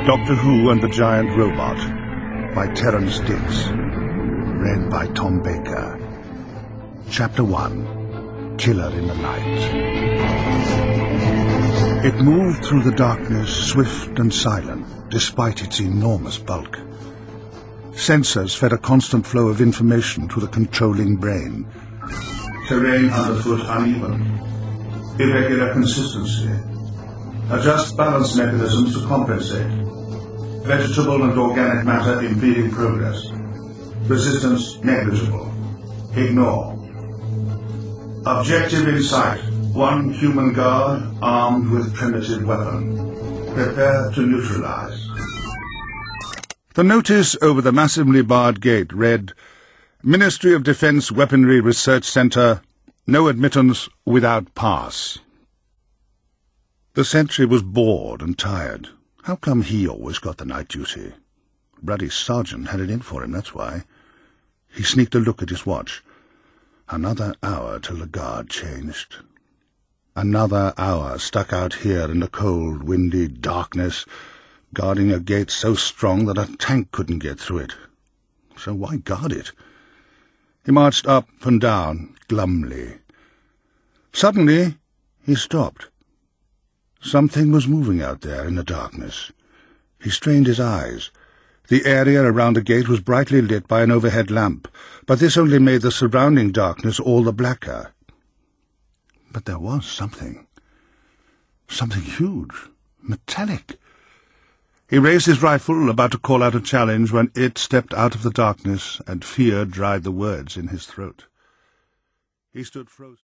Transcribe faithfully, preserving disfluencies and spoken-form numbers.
Doctor Who and the Giant Robot by Terrance Dicks. Read by Tom Baker. Chapter one. Killer in the Night. It moved through the darkness, swift and silent, despite its enormous bulk. Sensors fed a constant flow of information to the controlling brain. Terrain underfoot uneven. Irregular consistency. Adjust balance mechanisms to compensate. Vegetable and organic matter impeding progress. Resistance negligible. Ignore. Objective in sight. One human guard armed with primitive weapon. Prepare to neutralize. The notice over the massively barred gate read, Ministry of Defence Weaponry Research Centre, no admittance without pass. The sentry was bored and tired. How come he always got the night duty? Ruddy Sergeant had it in for him, that's why. He sneaked a look at his watch. Another hour till the guard changed. Another hour stuck out here in the cold, windy darkness, guarding a gate so strong that a tank couldn't get through it. So why guard it? He marched up and down, glumly. Suddenly, he stopped. Something was moving out there in the darkness. He strained his eyes. The area around the gate was brightly lit by an overhead lamp, but this only made the surrounding darkness all the blacker. But there was something. Something huge, metallic. He raised his rifle, about to call out a challenge, when it stepped out of the darkness, and fear dried the words in his throat. He stood frozen.